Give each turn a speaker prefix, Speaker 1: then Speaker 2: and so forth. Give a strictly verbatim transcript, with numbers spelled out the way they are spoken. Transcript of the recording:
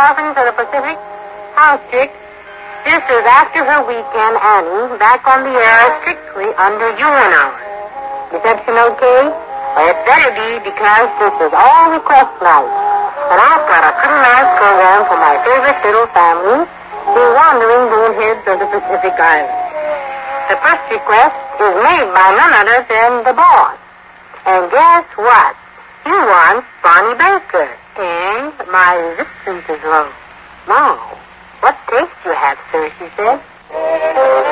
Speaker 1: Dolphins of the Pacific. House chick. This is after her weekend, Annie, back on the air strictly under U N hours. Reception okay? Well, it better be because this is all request night. And I've got a pretty nice program for my favorite little family, the wandering boneheads of the Pacific Islands. The first request is made by none other than the boss. And guess what? He wants Bonnie Baker. And my resistance is low. Now, what taste you have, sir, she said.